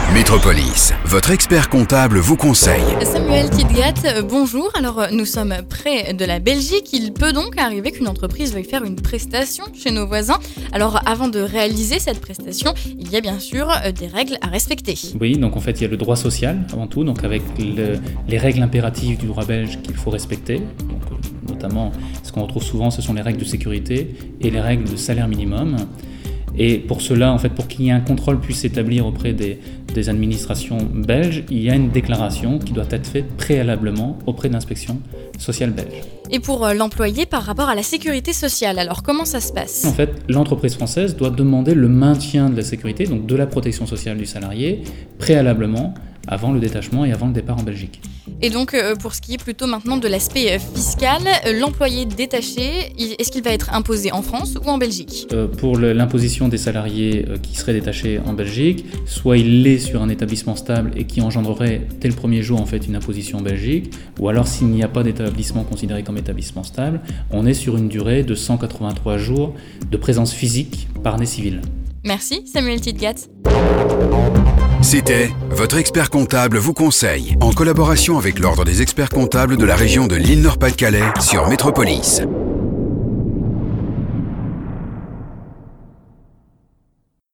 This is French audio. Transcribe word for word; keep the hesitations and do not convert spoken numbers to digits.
Métropolis, votre expert comptable vous conseille. Samuel Tidgat, euh, bonjour. Alors, euh, nous sommes près de la Belgique. Il peut donc arriver qu'une entreprise veuille faire une prestation chez nos voisins. Alors, avant de réaliser cette prestation, il y a bien sûr euh, des règles à respecter. Oui, donc en fait, il y a le droit social avant tout, donc avec le, les règles impératives du droit belge qu'il faut respecter. Donc, euh, notamment, ce qu'on retrouve souvent, ce sont les règles de sécurité et les règles de salaire minimum. Et pour cela, en fait, pour qu'il y ait un contrôle puisse s'établir auprès des, des administrations belges, il y a une déclaration qui doit être faite préalablement auprès de l'inspection sociale belge. Et pour euh, l'employé, par rapport à la sécurité sociale, alors comment ça se passe ? En fait, l'entreprise française doit demander le maintien de la sécurité, donc de la protection sociale du salarié, préalablement, avant le détachement et avant le départ en Belgique. Et donc, euh, pour ce qui est plutôt maintenant de l'aspect euh, fiscal, euh, l'employé détaché, il, est-ce qu'il va être imposé en France ou en Belgique ? Euh, pour le, l'imposition des salariés euh, qui seraient détachés en Belgique, soit il l'est sur un établissement stable et qui engendrerait dès le premier jour en fait une imposition en Belgique, ou alors s'il n'y a pas d'établissement considéré comme établissement stable, on est sur une durée de cent quatre-vingt-trois jours de présence physique par année civile. Merci Samuel Tidgat. C'était votre expert comptable vous conseille, en collaboration avec l'Ordre des experts comptables de la région de l'Île-Nord-Pas-de-Calais sur Métropolis.